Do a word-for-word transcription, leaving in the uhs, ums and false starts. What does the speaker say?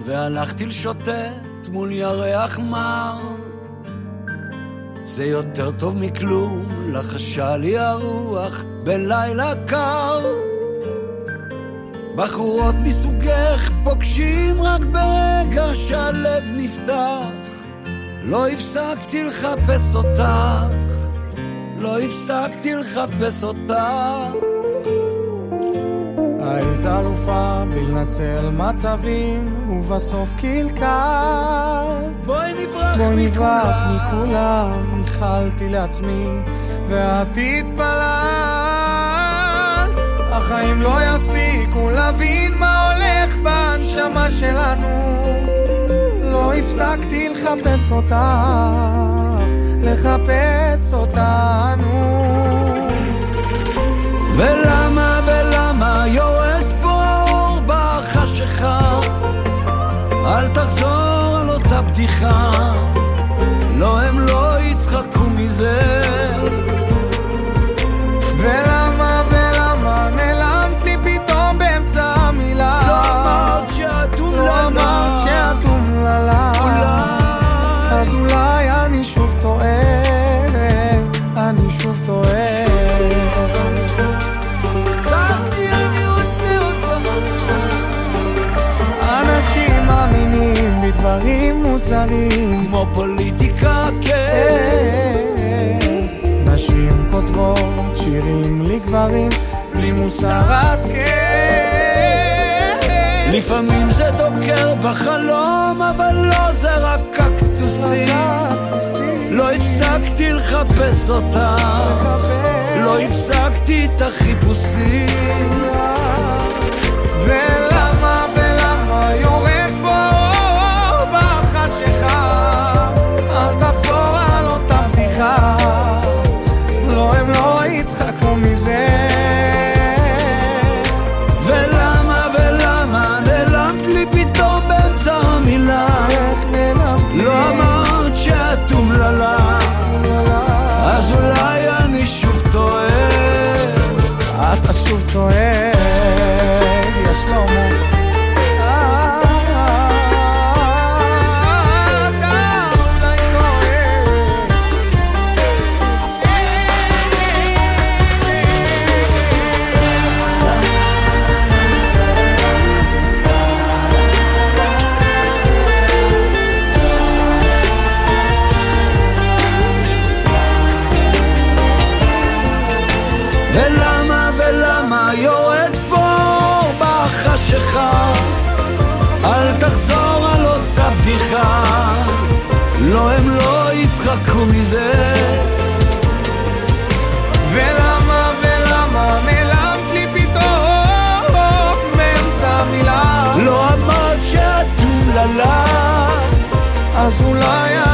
והלכתי לשוטט מול ירח מר, זה יותר טוב מכלום, לחשה לי הרוח בלילה קר. בחורות מסוגך פוגשים רק ברגע שהלב נפתח, לא הפסקתי לחפש אותך, לא הפסקתי לחפש אותך. היית אלופה בלנצל מצבים ובסוף קלקלת. בואי נברח בואי נברח מכולם, מכולם. ניחלתי לעצמי ואת התפללת. החיים לא יספיקו להבין מה הולך בנשמה שלנו. לא הפסקתי לחפש אותך, לחפש אותנו. ולמה ולמה יורד בור בחשיכה, אל תחזור על אותה בדיחה, לא הם לא יצחקו מזה. ולמה ולמה נעלמת לי פתאום באמצע המילה. לא אמרת שאת אומללה, לא אמרת שאת אומללה. אז אולי אני שוב טועה, אני שוב טועה. אנשים מאמינים בדברים מוזרים כמו פוליטיקה, כן. נשים כותבות שירים לגברים בלי מוסר השכל. לפעמים זה דוקר בחלום, אבל לא, זה רק קקטוסים. לא הפסקתי לחפש אותה, לא הפסקתי את החיפושים. ולמה ולמה יורד פה בחשיכה, אל תחזור על אותה בדיחה, לא הם לא יצחקו מזה. ולמה ולמה נעלמת לי פתאום באמצע המילה, לא אמרת שאת אומללה, אז אולי אני שוב טועה. אתה שוב טועה, יש לו מור. ולמה ולמה יורד בור בחשיכה, אל תחזור על אותה בדיחה, לא הם לא יצחקו מזה. ולמה ולמה נעלמת לי פתאום באמצע המילה, לא אמרת שאת אומללה, אז אולי